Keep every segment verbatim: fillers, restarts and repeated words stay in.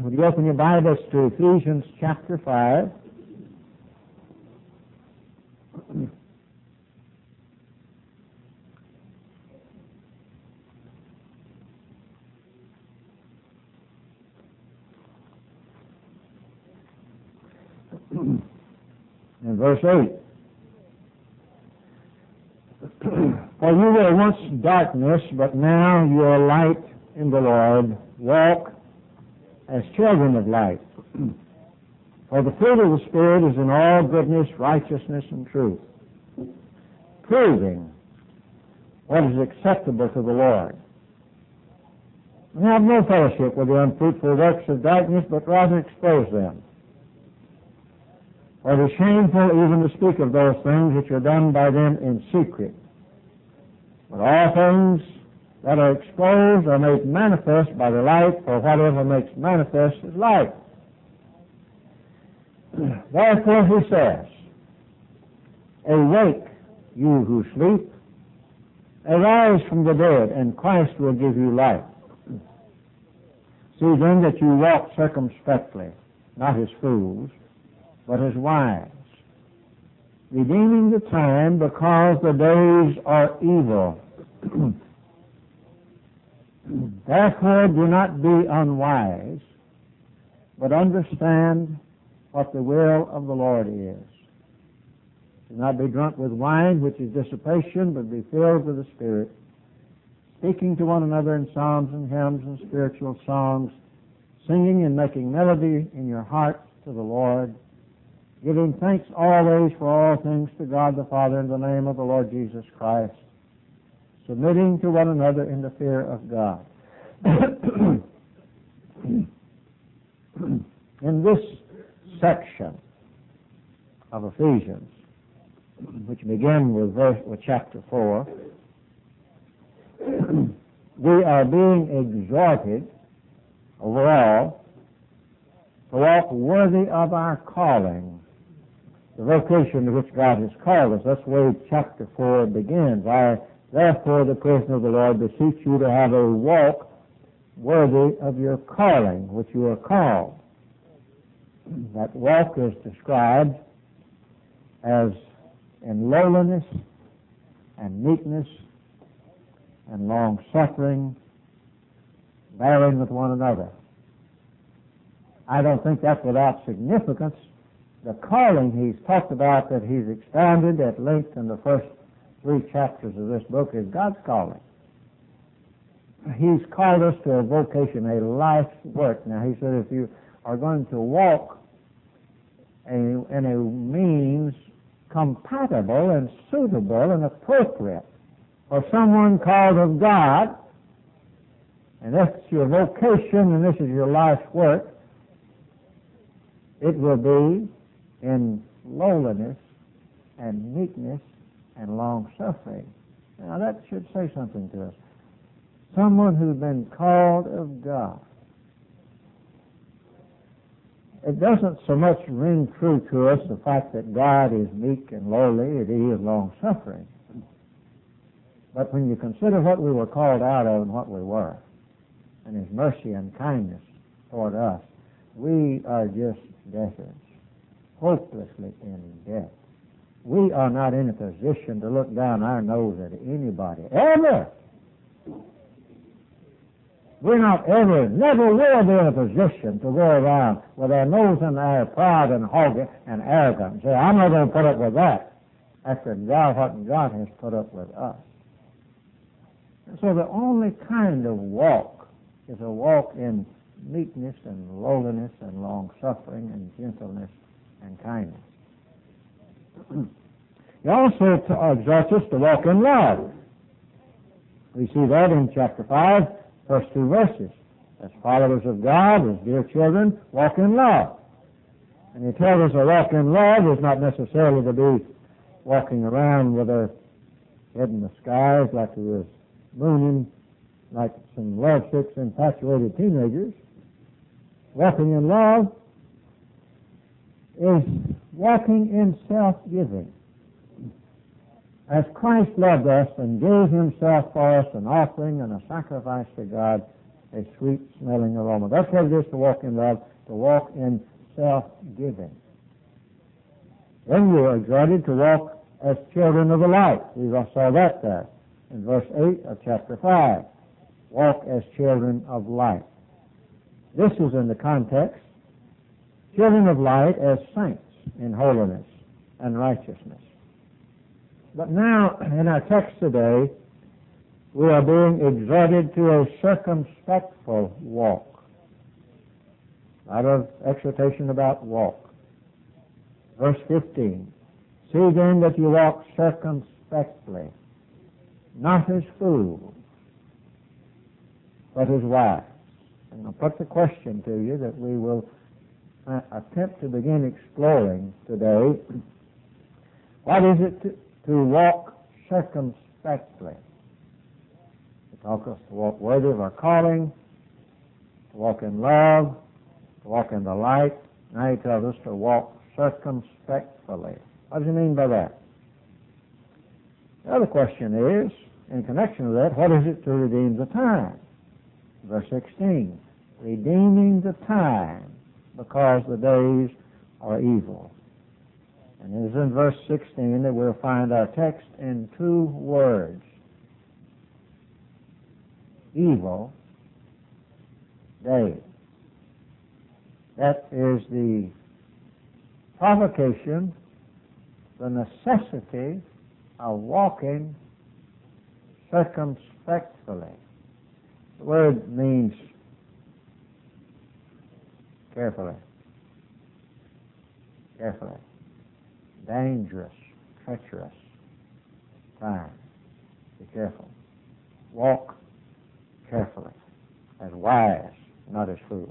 Would you open your Bibles to Ephesians chapter five? In verse eight. For you were once darkness, but now you are light in the Lord. Walk as children of light. For the fruit of the Spirit is in all goodness, righteousness, and truth, proving what is acceptable to the Lord. We have no fellowship with the unfruitful works of darkness, but rather expose them. For it is shameful even to speak of those things which are done by them in secret. But all things that are exposed are made manifest by the light, for whatever makes manifest is light. Therefore he says, awake, you who sleep, arise from the dead, and Christ will give you light. See then that you walk circumspectly, not as fools, but as wise, redeeming the time, because the days are evil. Therefore do not be unwise, but understand what the will of the Lord is. Do not be drunk with wine, which is dissipation, but be filled with the Spirit, speaking to one another in psalms and hymns and spiritual songs, singing and making melody in your hearts to the Lord, giving thanks always for all things to God the Father in the name of the Lord Jesus Christ, submitting to one another in the fear of God. In this section of Ephesians, which begin with verse with chapter four, we are being exhorted overall to walk worthy of our calling, the vocation to which God has called us. That's the way chapter four begins. I, therefore, the prisoner of the Lord, beseech you to have a walk worthy of your calling, which you are called. That walk is described as in lowliness and meekness and long-suffering, bearing with one another. I don't think that's without significance. The calling he's talked about, that he's expounded at length in the first three chapters of this book, is God's calling. He's called us to a vocation, a life's work. Now, he said if you are going to walk a, in a means compatible and suitable and appropriate for someone called of God, and that's your vocation and this is your life's work, it will be in lowliness and meekness and long-suffering. Now that should say something to us. Someone who's been called of God. It doesn't so much ring true to us the fact that God is meek and lowly, that he is long-suffering. But when you consider what we were called out of and what we were, and his mercy and kindness toward us, we are just debtors, hopelessly in debt. We are not in a position to look down our nose at anybody, ever. We're not ever, never will be in a position to go around with our nose in the air, proud and haughty and arrogant, and say, I'm not going to put up with that, after God, what God has put up with us. And so the only kind of walk is a walk in meekness and lowliness and long-suffering and gentleness and kindness. He also exhorts us to walk in love. We see that in chapter five, first two verses. As followers of God, as dear children, walk in love. And he tells us a walk in love is not necessarily to be walking around with our head in the skies like we was mooning, like some lovesick, infatuated teenagers. Walking in love is walking in self-giving. As Christ loved us and gave himself for us, an offering and a sacrifice to God, a sweet-smelling aroma. That's what it is to walk in love, to walk in self-giving. Then we are exhorted to walk as children of the light. We saw that there in verse eight of chapter five. Walk as children of light. This is in the context, children of light as saints in holiness and righteousness. But now, in our text today, we are being exhorted to a circumspectful walk. A lot of exhortation about walk. Verse fifteen, see then that you walk circumspectly, not as fools, but as wise. And I'll put the question to you that we will uh, attempt to begin exploring today. What is it to, to walk circumspectly? It tells us to walk worthy of our calling, to walk in love, to walk in the light. Now he tells us to walk circumspectly. What does he mean by that? The other question is, in connection with that, what is it to redeem the time? Verse sixteen, redeeming the time because the days are evil. And it is in verse sixteen that we'll find our text in two words. Evil days. That is the provocation, the necessity of walking circumspectly. The word means carefully, carefully, dangerous, treacherous time. Be careful. Walk carefully, as wise, not as fools.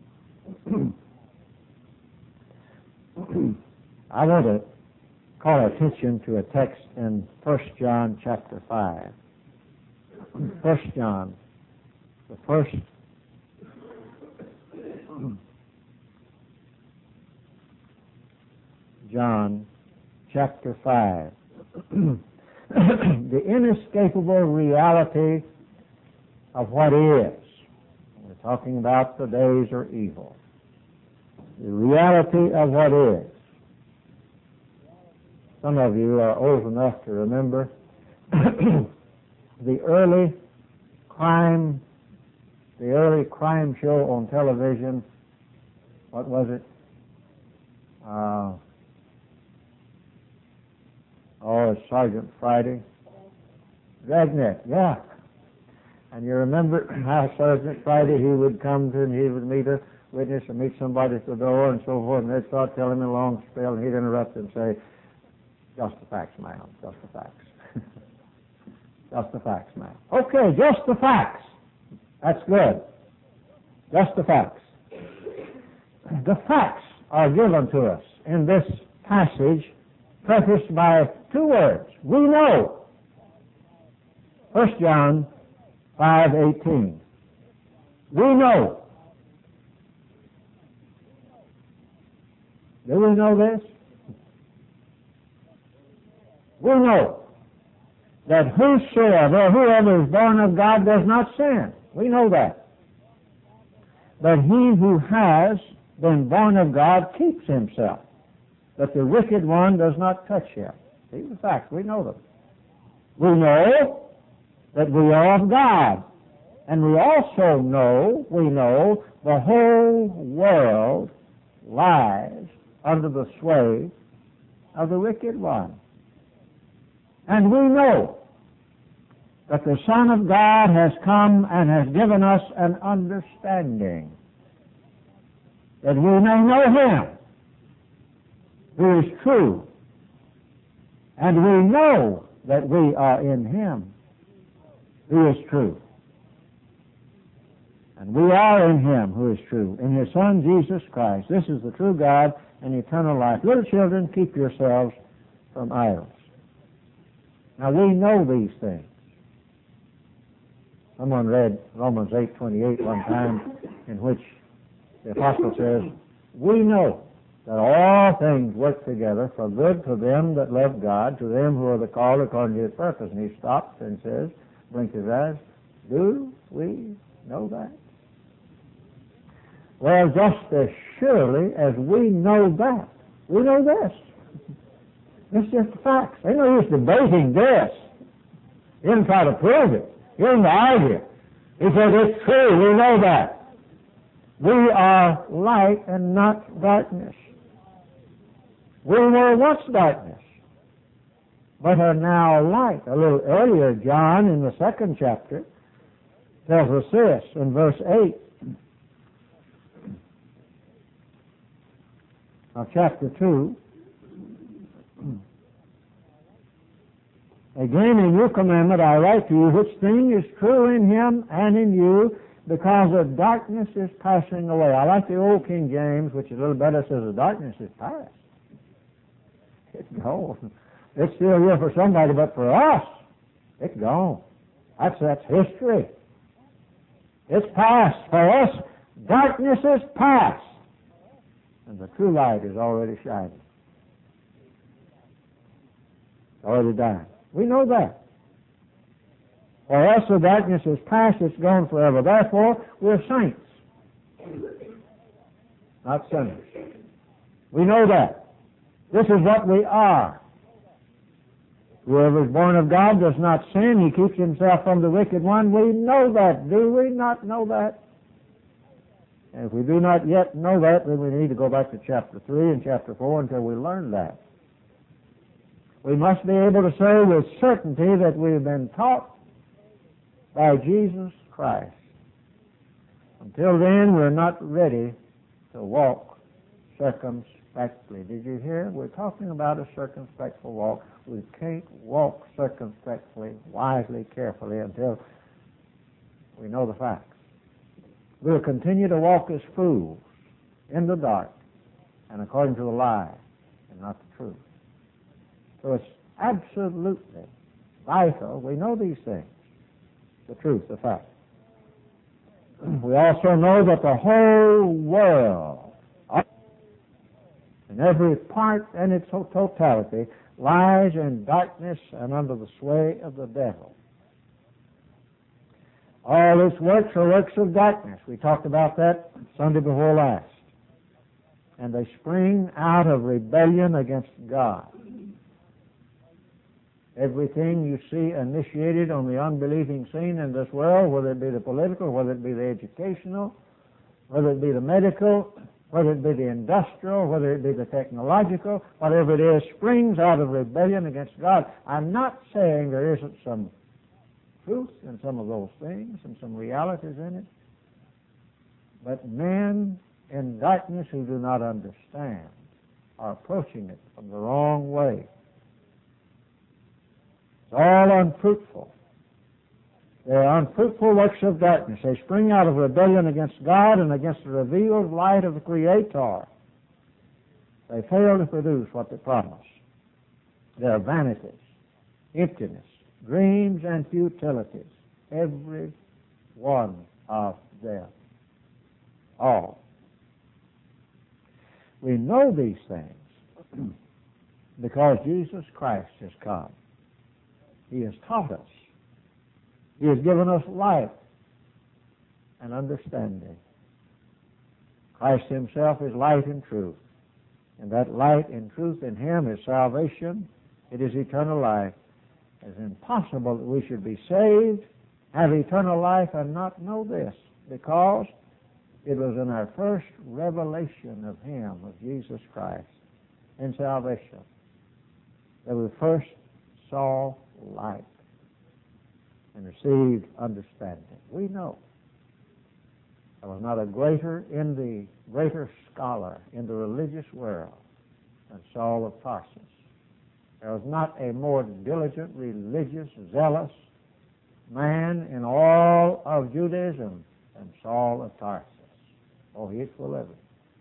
I want to call attention to a text in First John chapter five. First John, the first John chapter five. The inescapable reality of what is. We're talking about the days are evil. The reality of what is. Some of you are old enough to remember the early crime, the early crime show on television. What was it? Uh, oh, it's Sergeant Friday. Dragnet, yeah. And you remember how Sergeant Friday, he would come to and he would meet a witness or meet somebody at the door and so forth, and they'd start telling him a long spell, and he'd interrupt and say, just the facts, ma'am, just the facts. Just the facts, ma'am. Okay, just the facts. That's good. Just the facts. The facts are given to us in this passage, prefaced by two words. We know. First John five eighteen. We know. Do we know this? We know that whosoever, whoever is born of God does not sin. We know that. But he who has been born of God keeps himself, that the wicked one does not touch him. These are facts. We know them. We know that we are of God. And we also know, we know, the whole world lies under the sway of the wicked one. And we know that the Son of God has come and has given us an understanding that we may know Him who is true, and we know that we are in Him who is true. And we are in Him who is true, in His Son Jesus Christ. This is the true God and eternal life. Little children, keep yourselves from idols. Now we know these things. Someone read Romans eight twenty-eight one time, in which the apostle says, we know that all things work together for good to them that love God, to them who are the called according to His purpose. And he stops and says, blinks his eyes, do we know that? Well, just as surely as we know that, we know this. It's just the facts. Ain't no use debating this. He didn't try to prove it. He didn't argue. He said, it's true. We know that. We are light and not darkness. We were once darkness, but are now light. A little earlier, John, in the second chapter, tells us this in verse eight of chapter two. Again, a new commandment I write to you, which thing is true in him and in you, because the darkness is passing away. I like the old King James, which is a little better, says the darkness is past. It's gone. It's still here for somebody, but for us, it's gone. That's, that's history. It's past. For us, darkness is past. And the true light is already shining. It's already died. We know that. For us, the darkness is past, it's gone forever. Therefore, we're saints, not sinners. We know that. This is what we are. Whoever is born of God does not sin. He keeps himself from the wicked one. We know that. Do we not know that? And if we do not yet know that, then we need to go back to chapter three and chapter four until we learn that. We must be able to say with certainty that we've been taught by Jesus Christ. Until then, we're not ready to walk circumspectly. Did you hear? We're talking about a circumspectful walk. We can't walk circumspectly, wisely, carefully until we know the facts. We'll continue to walk as fools in the dark and according to the lie and not the truth. So it's absolutely vital. We know these things, the truth, the fact. We also know that the whole world, in every part and its totality, lies in darkness and under the sway of the devil. All its works are works of darkness. We talked about that Sunday before last. And they spring out of rebellion against God. Everything you see initiated on the unbelieving scene in this world, whether it be the political, whether it be the educational, whether it be the medical, whether it be the industrial, whether it be the technological, whatever it is, springs out of rebellion against God. I'm not saying there isn't some truth in some of those things and some realities in it, but men in darkness who do not understand are approaching it from the wrong way. It's all unfruitful. They are unfruitful works of darkness. They spring out of rebellion against God and against the revealed light of the Creator. They fail to produce what they promise. They are vanities, emptiness, dreams, and futilities. Every one of them. All. We know these things because Jesus Christ has come. He has taught us. He has given us life and understanding. Christ himself is light and truth. And that light and truth in him is salvation. It is eternal life. It is impossible that we should be saved, have eternal life, and not know this, because it was in our first revelation of him, of Jesus Christ, in salvation, that we first saw light and received understanding. We know there was not a greater in the greater scholar in the religious world than Saul of Tarsus. There was not a more diligent, religious, zealous man in all of Judaism than Saul of Tarsus. Oh, he's full of it.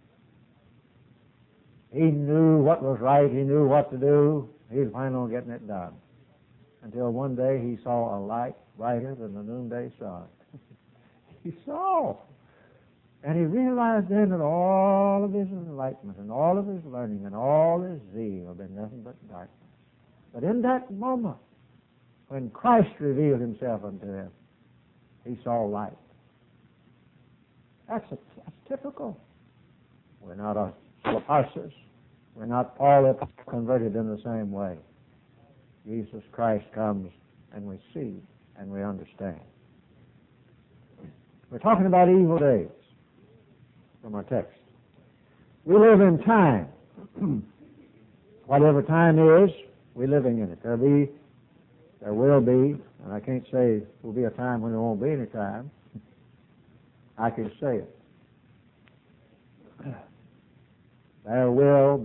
He knew what was right. He knew what to do. He was planning on getting it done. Until one day he saw a light brighter than the noonday sun. He saw. And he realized then that all of his enlightenment and all of his learning and all his zeal had been nothing but darkness. But in that moment, when Christ revealed himself unto him, he saw light. That's, a, that's typical. We're not a Philipparchus. We're not Paul the converted in the same way. Jesus Christ comes and we see and we understand. We're talking about evil days from our text. We live in time. Whatever time is, we're living in it. There'll be, there will be, and I can't say will be a time when there won't be any time. I can say it. There will